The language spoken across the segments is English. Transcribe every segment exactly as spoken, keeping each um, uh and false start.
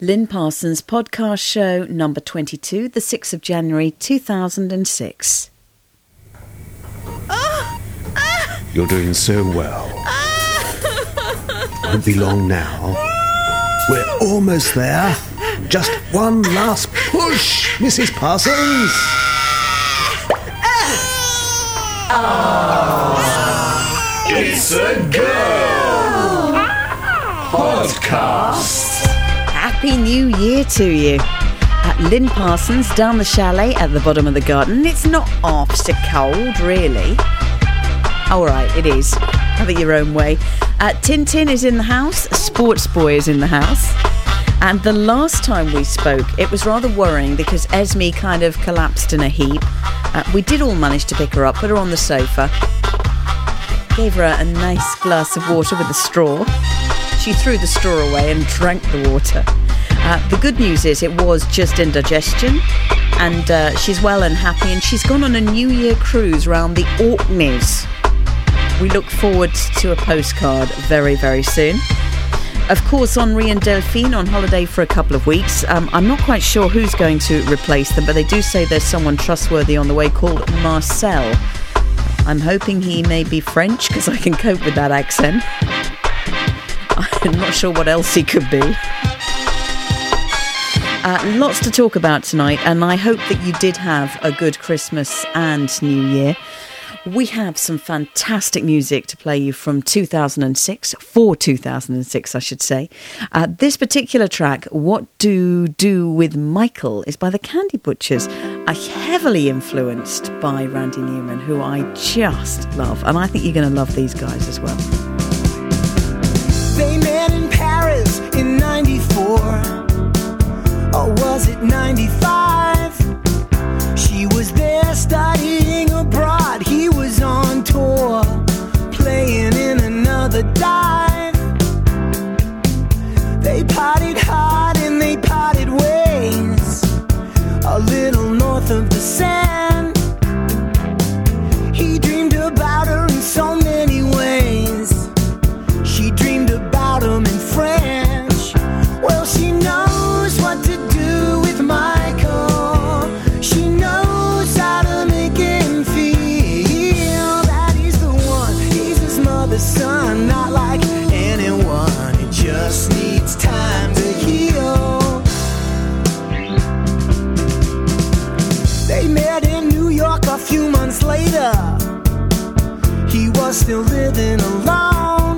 Lynn Parsons podcast show number twenty-two, the sixth of January two thousand six. Oh, ah, You're doing so well. ah. Won't be long now. We're almost there. Just one last push, Missus Parsons. Oh. It's a girl podcast. Happy New Year to you. At Lynn Parsons, down the chalet at the bottom of the garden. It's not half so cold, really. All right, it is. Have it your own way. Uh, Tintin is in the house. Sports Boy is in the house. And the last time we spoke, it was rather worrying because Esme kind of collapsed in a heap. Uh, we did all manage to pick her up, put her on the sofa, gave her a, a nice glass of water with a straw. She threw the straw away and drank the water. Uh, the good news is it was just indigestion, and uh, she's well and happy, and she's gone on a New Year cruise around the Orkneys. We look forward to a postcard very, very soon. Of course, Henri and Delphine on holiday for a couple of weeks. Um, I'm not quite sure who's going to replace them, but they do say there's someone trustworthy on the way called Marcel. I'm hoping he may be French, because I can cope with that accent. I'm not sure what else he could be. Uh, lots to talk about tonight, and I hope that you did have a good Christmas and New Year. We have some fantastic music to play you from two thousand six, for two thousand six, I should say. Uh, this particular track, What Do Do With Michael, is by the Candy Butchers, uh, heavily influenced by Randy Newman, who I just love. And I think you're going to love these guys as well. They met in Paris in ninety-four. Or was it ninety-five? She was there studying abroad. He was on tour, playing in another dive. They partied hard and they parted ways, a little north of the sand. He dreamed about her in so many ways. She dreamed about him in French. Well, she knows what to do with Michael. She knows how to make him feel that he's the one. He's his mother's son, not like anyone. It just needs time to heal. They met in New York a few months later. He was still living alone,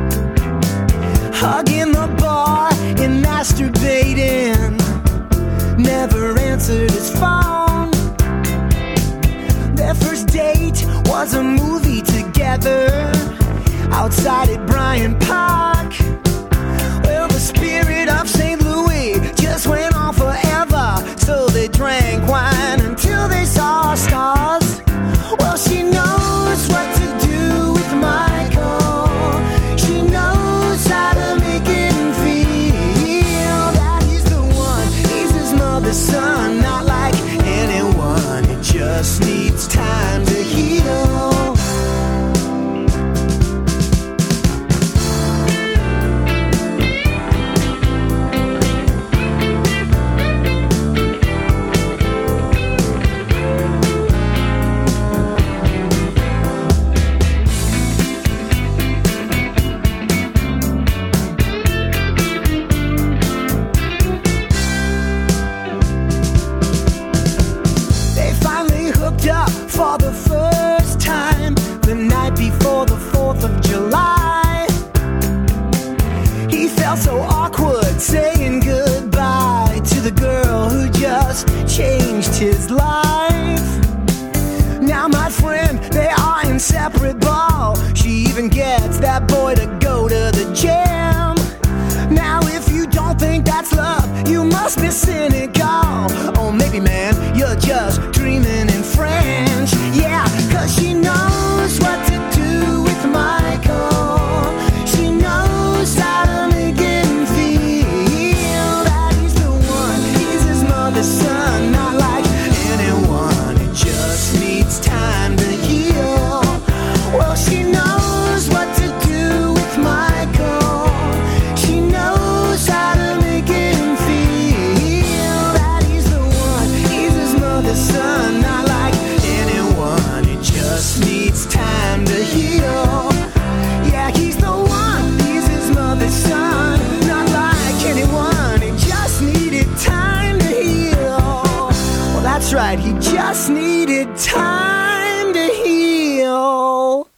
hugging the bar and masturbating. Never answered his phone. Their first date was a movie together outside at Bryant Park. Well, the spirit of Saint Louis just went on forever, so they drank wine until they saw stars. Well, she knows what to do with Michael. She knows how to make him feel that he's the one. He's his mother's son, not like anyone. It just needs time to heal. right. He just needed time to heal.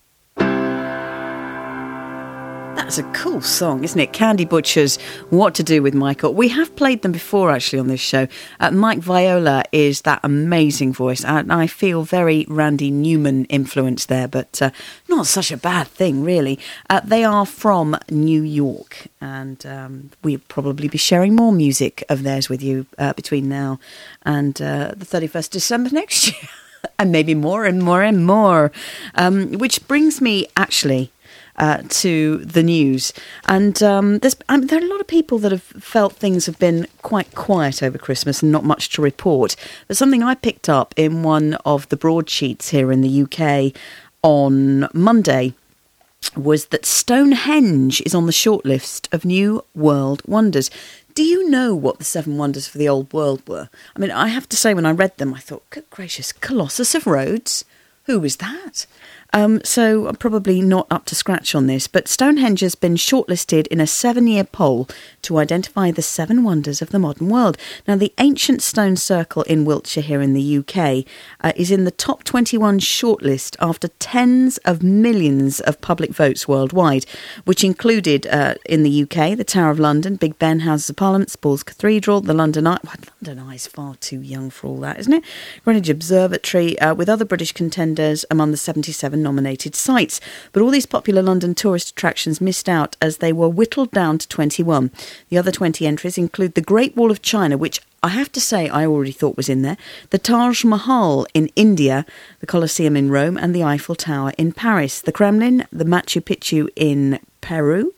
That's a cool song, isn't it? Candy Butchers, What to Do with Michael. We have played them before, actually, on this show. Uh, Mike Viola is that amazing voice, and I feel very Randy Newman influence there, but uh, not such a bad thing, really. Uh, they are from New York, and um, we'll probably be sharing more music of theirs with you uh, between now and uh, the thirty-first of December next year. And maybe more and more and more. Um, which brings me, actually... Uh, to the news. And um, there's, I mean, there are a lot of people that have felt things have been quite quiet over Christmas and not much to report. But something I picked up in one of the broadsheets here in the U K on Monday was that Stonehenge is on the shortlist of new world wonders. Do you know what the seven wonders for the old world were? I mean, I have to say, when I read them, I thought, good gracious, Colossus of Rhodes? Who was that? Um, so I'm probably not up to scratch on this, but Stonehenge has been shortlisted in a seven-year poll to identify the seven wonders of the modern world. Now, the ancient stone circle in Wiltshire here in the U K uh, is in the top twenty-one shortlist after tens of millions of public votes worldwide, which included uh, in the U K, the Tower of London, Big Ben, Houses of Parliament, Paul's Cathedral, the London Eye. Well, London Eye is far too young for all that, isn't it? Greenwich Observatory, uh, with other British contenders among the seventy-seven nominated sites. But all these popular London tourist attractions missed out as they were whittled down to twenty-one. The other twenty entries include the Great Wall of China, which I have to say I already thought was in there, the Taj Mahal in India, the Colosseum in Rome, and the Eiffel Tower in Paris, the Kremlin, the Machu Picchu in Peru,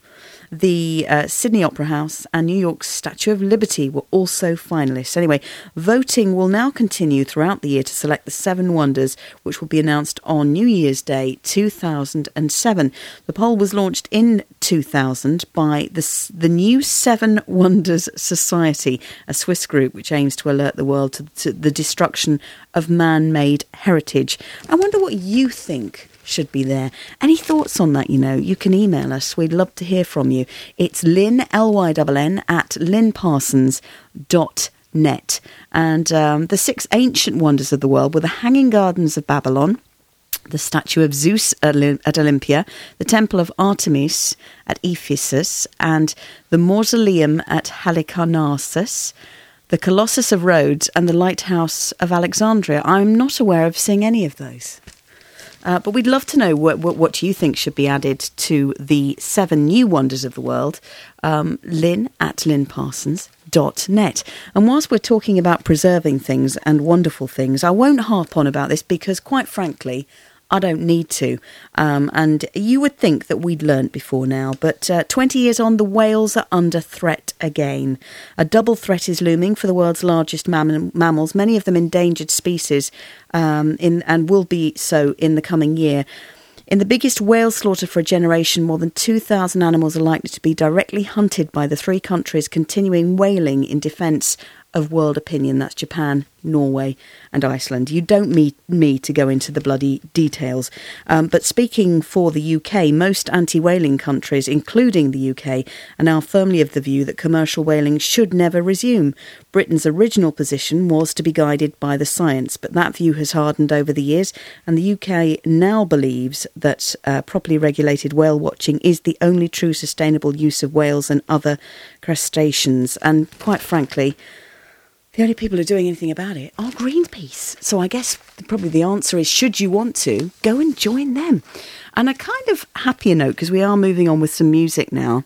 the uh, Sydney Opera House and New York's Statue of Liberty were also finalists. Anyway, voting will now continue throughout the year to select the seven wonders, which will be announced on New Year's Day two thousand seven. The poll was launched in two thousand by the, the new Seven Wonders Society, a Swiss group which aims to alert the world to, to the destruction of man-made heritage. I wonder what you think should be there. Any thoughts on that, you know, you can email us. We'd love to hear from you. It's Lynn, L Y N N, at lynn parsons dot net. And um, the six ancient wonders of the world were the Hanging Gardens of Babylon, the statue of Zeus at Olympia, the temple of Artemis at Ephesus, and the mausoleum at Halicarnassus, the Colossus of Rhodes, and the lighthouse of Alexandria. I'm not aware of seeing any of those. Uh, but we'd love to know what, what, what you think should be added to the seven new wonders of the world. Um, Lynn at lynn parsons dot net. And whilst we're talking about preserving things and wonderful things, I won't harp on about this because, quite frankly, I don't need to. Um, and you would think that we'd learnt before now, but uh, twenty years on, the whales are under threat again. A double threat is looming for the world's largest mam- mammals, many of them endangered species, um, in and will be so in the coming year. In the biggest whale slaughter for a generation, more than two thousand animals are likely to be directly hunted by the three countries continuing whaling in defence of world opinion. That's Japan, Norway and Iceland. You don't need me to go into the bloody details. Um, but speaking for the U K, most anti-whaling countries, including the U K, are now firmly of the view that commercial whaling should never resume. Britain's original position was to be guided by the science, but that view has hardened over the years, and the U K now believes that uh, properly regulated whale watching is the only true sustainable use of whales and other crustaceans. And quite frankly, the only people who are doing anything about it are Greenpeace. So I guess probably the answer is, should you want to, go and join them. And a kind of happier note, because we are moving on with some music now.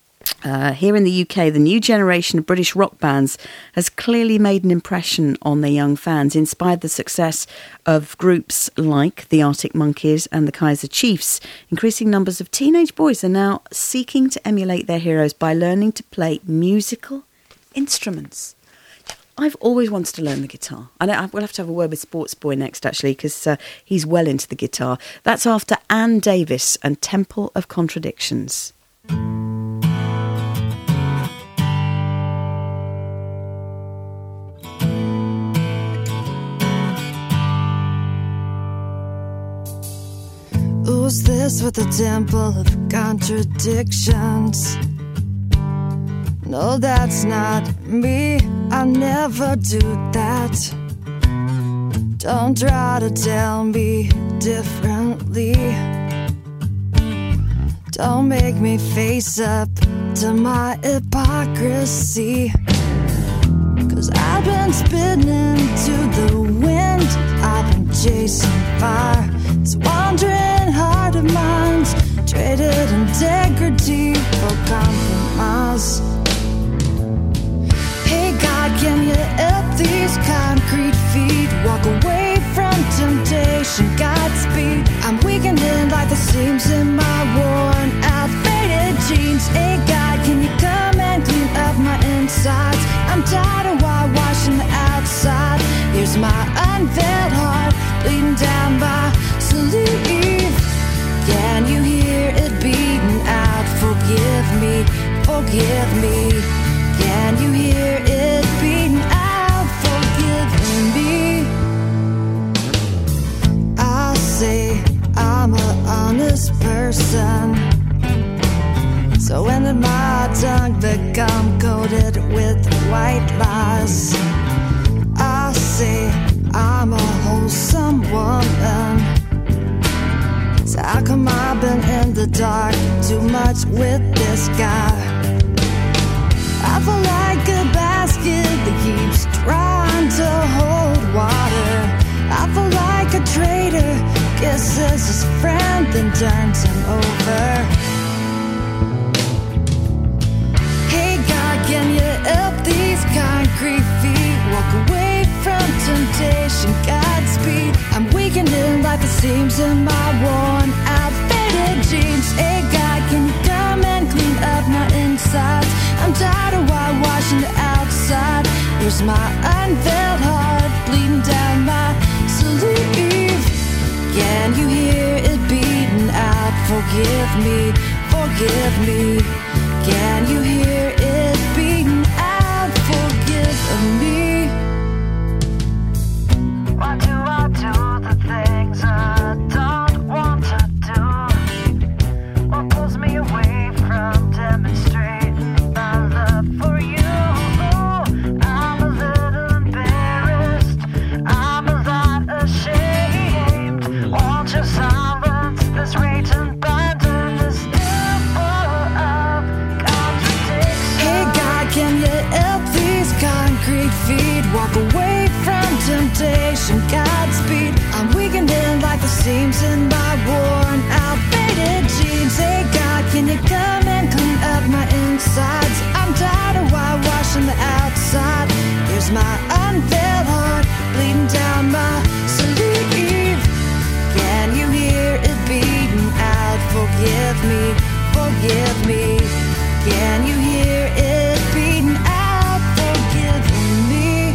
Uh, here in the U K, the new generation of British rock bands has clearly made an impression on their young fans, inspired the success of groups like the Arctic Monkeys and the Kaiser Chiefs. Increasing numbers of teenage boys are now seeking to emulate their heroes by learning to play musical instruments. I've always wanted to learn the guitar. And I will have to have a word with Sports Boy next, actually, because uh, he's well into the guitar. That's after Anne Davis and Temple of Contradictions. Who's this with the Temple of Contradictions? No, that's not me. I never do that. Don't try to tell me differently. Don't make me face up to my hypocrisy. Cause I've been spitting into the wind, I've been chasing fire. It's wandering heart of mine's traded integrity for compromise. Hey God, can you help these concrete feet walk away from temptation? Godspeed. I'm weakening like the seams in my worn out faded jeans. Hey God, can you come and clean up my insides? I'm tired of whitewashing the outside. Here's my unveiled heart bleeding down my sleeve. Can you hear it beating out? Forgive me, forgive me. Can you hear it beating out? Forgive me. I say I'm an honest person, so when did my tongue become coated with white lies? I say I'm a wholesome woman, so how come I've been in the dark too much with this guy? I feel like a basket that keeps trying to hold water. I feel like a traitor kisses his friend then turns him over. Hey God, can you help these concrete feet walk away from temptation? Godspeed. I'm weakening like the seams in my worn out faded jeans. Hey God, can you come and clean up my insides? I'm tired of whitewashing the outside. Here's my unveiled heart bleeding down my sleeve. Can you hear it beating out? Forgive me, forgive me. Can you hear it beating out? Forgive me. Why do I do the things I don't want to do? What pulls me away from demonstrating my love for you? I'm a little embarrassed, I'm a lot ashamed. Won't you silence this raging thunder, this devil of contradiction? Hey God, can you help these concrete feet walk away from temptation? Godspeed. I'm weakening like the seams in my worn out faded jeans. Hey God, can you come and clean up my insides? I'm tired of whitewashing the outside. Here's my unveiled heart bleeding down my sleeve. Can you hear it beating out? Forgive me, forgive me. Can you hear it beating out? Forgive me.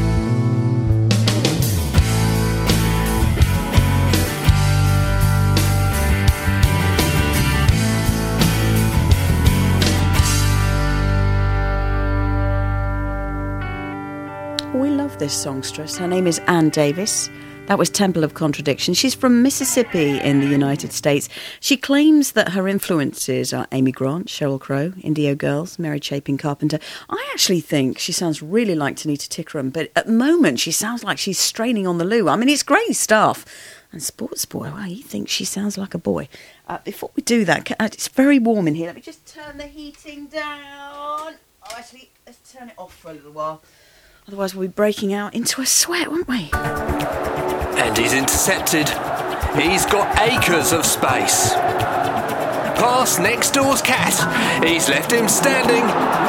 We love this songstress. Her name is Ann Davis. That was Temple of Contradiction. She's from Mississippi in the United States. She claims that her influences are Amy Grant, Sheryl Crow, Indio Girls, Mary Chapin Carpenter. I actually think she sounds really like Tanita Tikaram, but at the moment she sounds like she's straining on the loo. I mean, it's great stuff. And Sports Boy, well, he thinks she sounds like a boy. Uh, before we do that, it's very warm in here. Let me just turn the heating down. Oh, actually, let's turn it off for a little while. Otherwise, we'll be breaking out into a sweat, won't we? And he's intercepted. He's got acres of space. Pass next door's cat. He's left him standing.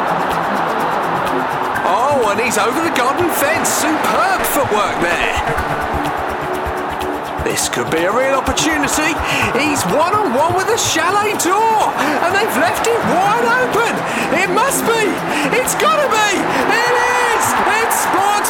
Oh, and he's over the garden fence. Superb footwork there. This could be a real opportunity. He's one-on-one with the chalet door, and they've left it wide open. It must be. It's got to be. It is. It's Sports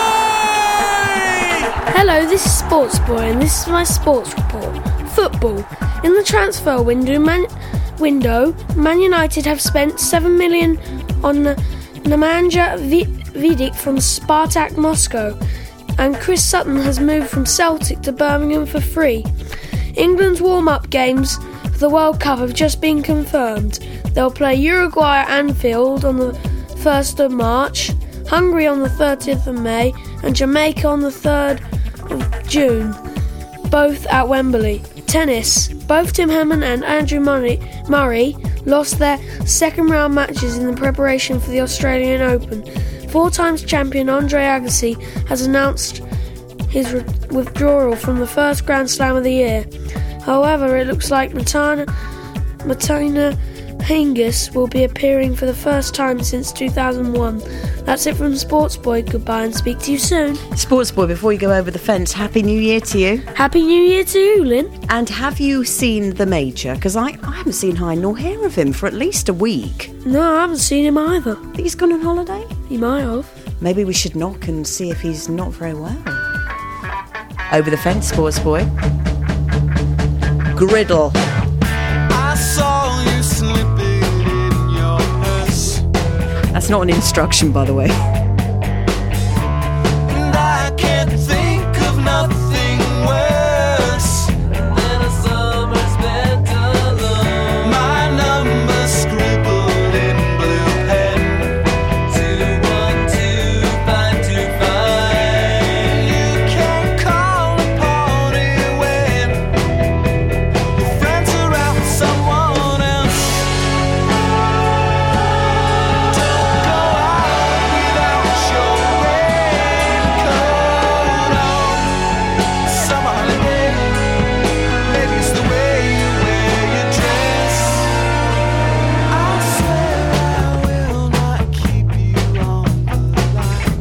Boy. Hello, this is Sports Boy, and this is my sports report. Football. In the transfer window, Man, window, Man United have spent seven million dollars on Nemanja Vidic from Spartak Moscow, and Chris Sutton has moved from Celtic to Birmingham for free. England's warm-up games for the World Cup have just been confirmed. They'll play Uruguay at Anfield on the first of March, Hungary on the thirtieth of May, and Jamaica on the third of June, both at Wembley. Tennis. Both Tim Hammond and Andrew Murray, Murray lost their second round matches in the preparation for the Australian Open. Four times champion Andre Agassi has announced his re- withdrawal from the first Grand Slam of the year. However, it looks like Martina, Martina Hingis will be appearing for the first time since two thousand one. That's it from Sports Boy. Goodbye and speak to you soon. Sports Boy, before you go over the fence, Happy New Year to you. Happy New Year to you, Lynn. And have you seen the Major? Because I, I haven't seen hide nor hair of him for at least a week. No, I haven't seen him either. Think he's gone on holiday? He might have. Maybe we should knock and see if he's not very well. Over the fence, Sports Boy. Griddle. I saw you slipping in your purse, That's not an instruction, by the way. and I can't think of nothing worse than a summer spent alone. My number scribbled in blue pen, two one two five two five. You can call a party when your friends are out with someone else. Don't go out without your raincoat on. Summer holiday, maybe it's the way you wear your dress. I swear I will not keep you on the line,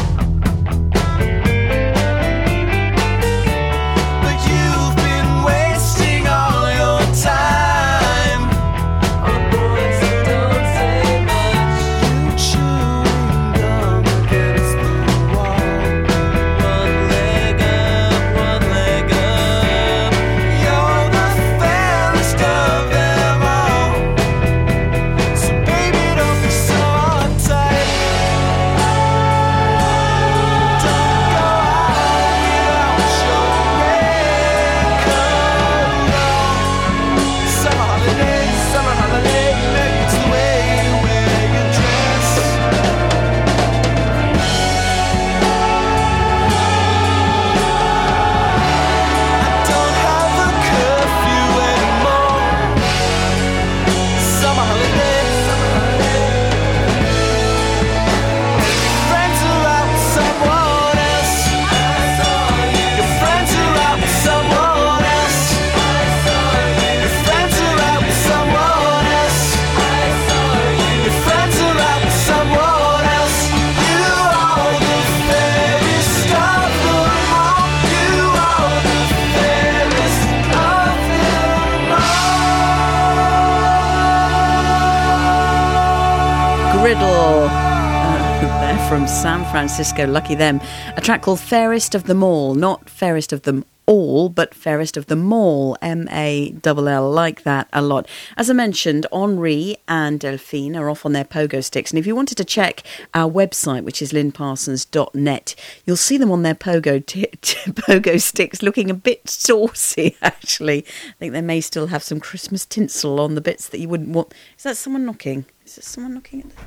but you've been wasting all your time on boys who don't say much. You chewing gum against the wall, one leg up, one leg up. You're the fairest of them all, so baby don't be so uptight. Don't go out without your raincoat on. Summer holiday, summer holiday, maybe it's the way you wear your dress. I don't have a curfew anymore. Summer holiday, summer holiday. Friends are out with someone else. Your friends are out with someone else. Your friends are out with someone else. Your friends are out with someone else. You are the fairest of them all. You are the fairest of them all. Griddle. Uh, they're from San Francisco. Lucky them. A track called Fairest of Them All. Not Fairest of Them All, but Fairest of Them All. M A L L. Like that a lot. As I mentioned, Henri and Delphine are off on their pogo sticks. And if you wanted to check our website, which is lynn parsons dot net, you'll see them on their pogo, t- t- pogo sticks looking a bit saucy, actually. I think they may still have some Christmas tinsel on the bits that you wouldn't want. Is that someone knocking? Is there someone knocking at the...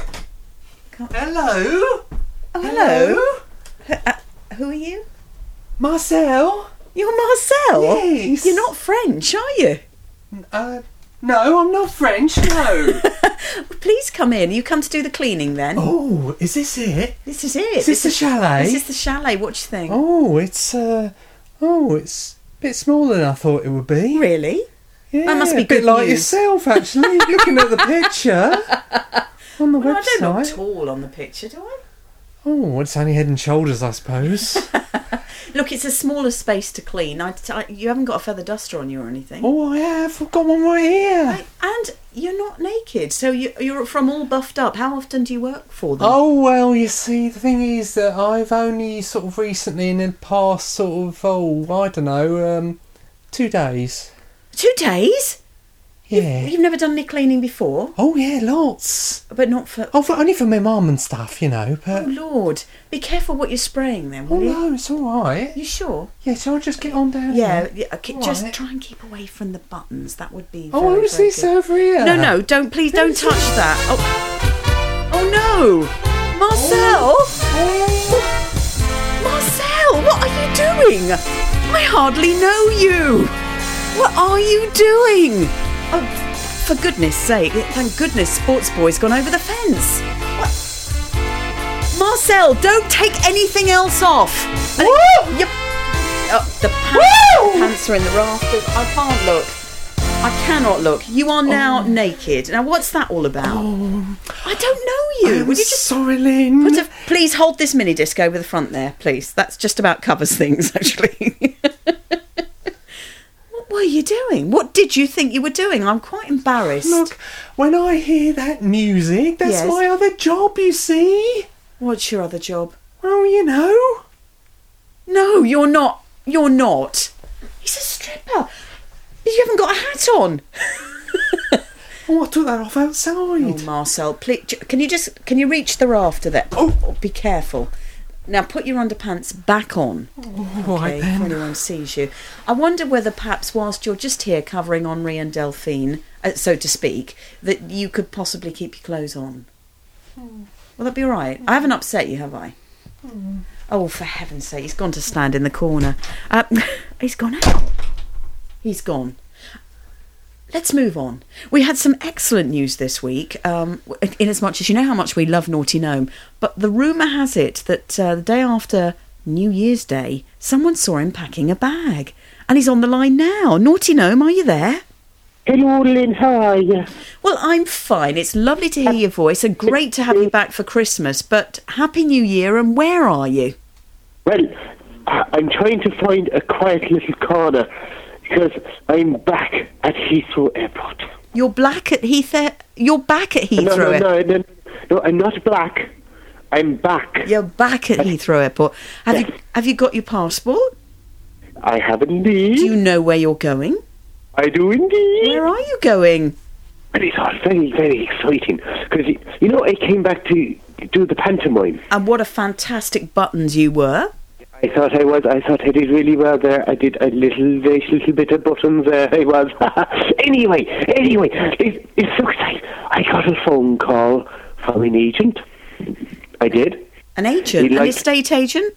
Hello? Oh, hello. Uh, who are you? Marcel? You're Marcel? Yes. You're not French, are you? Uh, no, I'm not French, no. Please come in. You come to do the cleaning then? Oh, is this it? This is it. Is this the chalet? This is the chalet. What do you think? Oh, it's, uh, oh, it's a bit smaller than I thought it would be. Really? Yeah, That must be a bit good like news. yourself, actually, looking at the picture on the Well, I website. don't look tall on the picture, do I? Oh, it's only head and shoulders, I suppose. Look, it's a smaller space to clean. I, I, you haven't got a feather duster on you or anything. Oh, I have. I've got one right here. And you're not naked, so you, you're from all buffed up. How often do you work for them? Oh, well, you see, the thing is that I've only sort of recently, in the past sort of, oh, I don't know, um, two days. Two days? Yeah. You've never done any cleaning before? Oh, yeah, lots. But not for... Oh, for, only for my mum and stuff, you know, but... Oh, Lord. Be careful what you're spraying then, will Oh, you? no, it's all right. You sure? Yeah, shall I just get on down Yeah, here? yeah okay, All just right. try and keep away from the buttons. That would be Oh, very, who's very this good. over here? No, no, don't, please don't Who's touch this? that. Oh, oh no. Marcel? Oh. Marcel, what are you doing? I hardly know you. What are you doing? Oh, for goodness sake, thank goodness Sports Boy's gone over the fence. What? Marcel, don't take anything else off. And Woo! Yep. Oh, the pants, pants are in the rafters. I can't look. I cannot look. You are now oh. naked. Now, what's that all about? Oh. I don't know you. I'm Would you just sorry, Lynn. put a, please hold this mini disc over the front there, please. That's just about covers things, actually. What were you doing? What did you think you were doing? I'm quite embarrassed. Look, when I hear that music, that's Yes. my other job, you see. What's your other job? Well, you know. No, you're not. You're not. He's a stripper. You haven't got a hat on. Oh, I took that off outside. Oh, Marcel, please, can you just can you reach the rafter there? Oh, oh be careful. Now put your underpants back on. Oh, all right Okay, then. if anyone sees you. I wonder whether perhaps whilst you're just here covering Henri and Delphine, uh, so to speak, that you could possibly keep your clothes on. Mm. Will that be all right? I haven't upset you, have I? Mm. Oh, for heaven's sake, he's gone to stand in the corner. Uh, he's gone out. He's gone. Let's move on. We had some excellent news this week, um, in as much as you know how much we love Naughty Gnome, but the rumour has it that uh, the day after New Year's Day, someone saw him packing a bag. And he's on the line now. Naughty Gnome, are you there? Hello, Lynn, how are you? Well, I'm fine. It's lovely to hear your voice and great to have you back for Christmas, but Happy New Year, and where are you? Well, I- I'm trying to find a quiet little corner because I'm back at Heathrow Airport. You're black at Heathrow. You're back at Heathrow. No, no, no, no, no, I'm not black. I'm back. You're back at Heathrow Airport. Have Yes. you have you got your passport? I have indeed. Do you know where you're going? I do indeed. Where are you going? And it's all very, very exciting because, you know, I came back to do the pantomime. And what a fantastic buttons you were. I thought I was. I thought I did really well there. I did a little, very little bit of buttons there. I was. anyway, anyway, it, it's so exciting. I got a phone call from an agent. I did. An agent? He An liked- estate agent?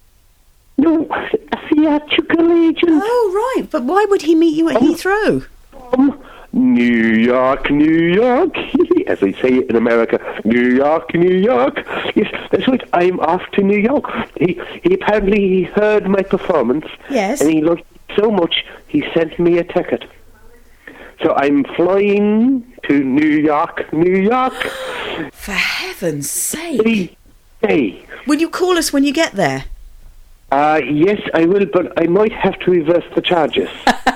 No, a theatrical agent Oh, right. But why would he meet you at Heathrow? from New York, New York. As they say in America, New York, New York. Yes, that's right. I'm off to New York. He, he apparently he heard my performance. Yes. And he liked it so much, he sent me a ticket. So I'm flying to New York, New York. For heaven's sake. Hey, hey. Will you call us when you get there? Uh, yes, I will, but I might have to reverse the charges.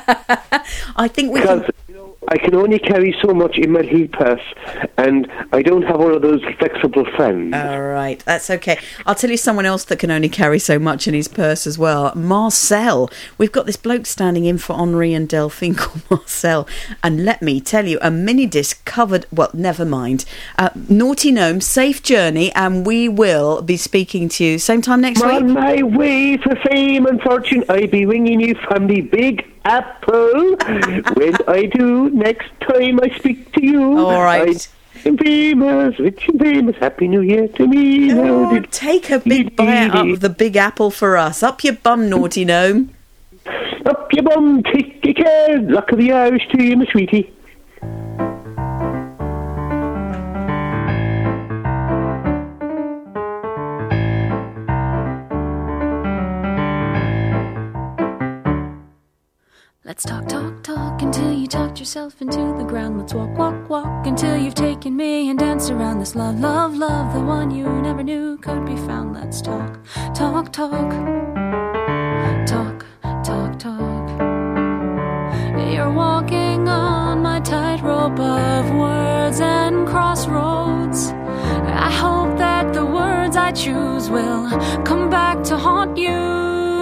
I think we Because can... you know, I can only carry so much in my heel purse, and I don't have one of those flexible friends. All right, that's okay. I'll tell you someone else that can only carry so much in his purse as well. Marcel. We've got this bloke standing in for Henri and Delphine called Marcel. And let me tell you, a mini disc covered... Well, never mind. Uh, Naughty Gnome, safe journey, and we will be speaking to you same time next On week. my way for fame and fortune, I'll be ringing you from the Big Apple. When I do, next time I speak to you. All right. I'm famous, rich and famous. Happy New Year to me. Now Oh, did- take a big bite out of the Big Apple for us. Up your bum, Naughty Gnome. Up your bum, take your care. Luck of the Irish to you, my sweetie. Let's talk, talk, talk until you talked yourself into the ground. Let's walk, walk, walk until you've taken me and danced around this love, love, love, the one you never knew could be found. Let's talk, talk, talk, talk, talk, talk. You're walking on my tightrope of words and crossroads. I hope that the words I choose will come back to haunt you.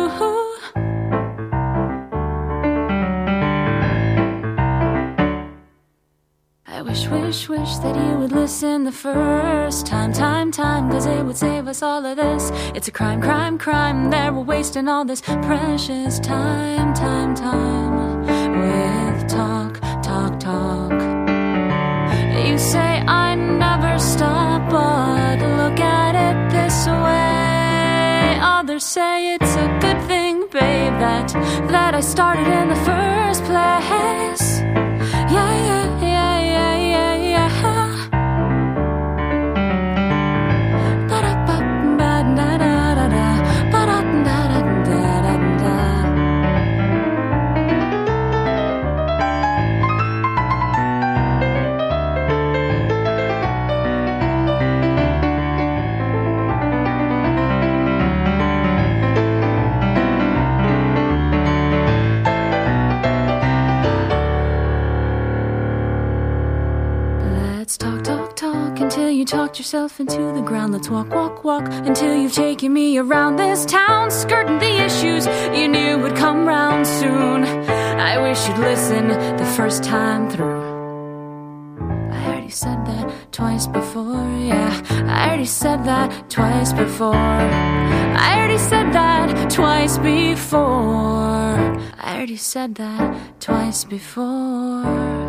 I wish, wish, wish that you would listen the first time, time, time, cause it would save us all of this. It's a crime, crime, crime that we're wasting all this precious time, time, time with talk, talk, talk. You say I never stop, but look at it this way. Others say it's a good thing babe, that that I started in the first place. Yeah, yeah, yeah, yeah, yeah, yeah. Ba-da-ba-ba-da-da-da-da, ba-da-da-da-da-da-da. Let's talk, talk, talk until you talked yourself into the ground. Let's walk, walk, walk until you've taken me around this town, skirting the issues you knew would come round soon. I wish you'd listen the first time through. I already said that twice before, yeah. I already said that twice before. I already said that twice before. I already said that twice before.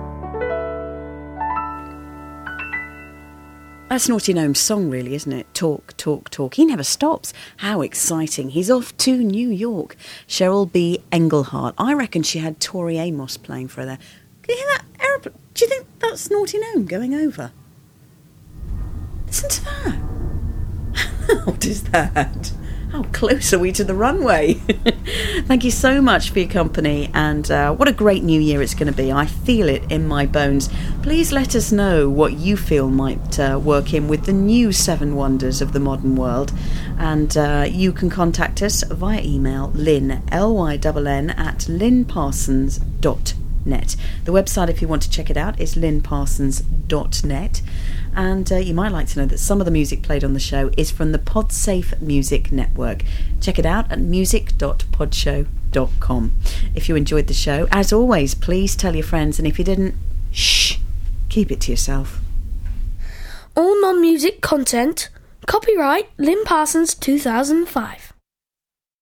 That's Naughty Gnome's song, really, isn't it? Talk, talk, talk. He never stops. How exciting. He's off to New York. Cheryl B. Engelhardt. I reckon she had Tori Amos playing for her there. Can you hear that aeroplane? Do you think that's Naughty Gnome going over? Listen to that. What is that? How close are we to the runway? Thank you so much for your company, and uh, what a great new year it's going to be. I feel it in my bones. Please let us know what you feel might uh, work in with the new seven wonders of the modern world, and uh, you can contact us via email, lynn, L Y N N, at lynn parsons dot net. The website, if you want to check it out, is lynn parsons dot net. And uh, you might like to know that some of the music played on the show is from the Podsafe Music Network. Check it out at music dot podshow dot com. If you enjoyed the show, as always, please tell your friends, and if you didn't, shh, keep it to yourself. All non-music content. Copyright Lynn Parsons two thousand five.